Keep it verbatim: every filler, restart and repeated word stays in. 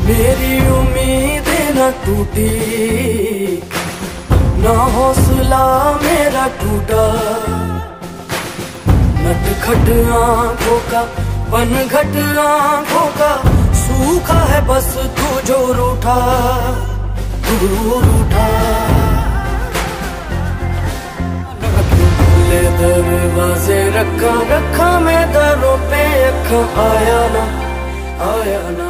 मेरी उम्मीद न टूटी, ना हौसला मेरा टूटा। नटखट आंखों का पनघट आंखों का सूखा है बस तू जो रूठा, तू रूठा। खुले दरवाजे रखा रखा मैं दरों पे अखा, आया ना आया ना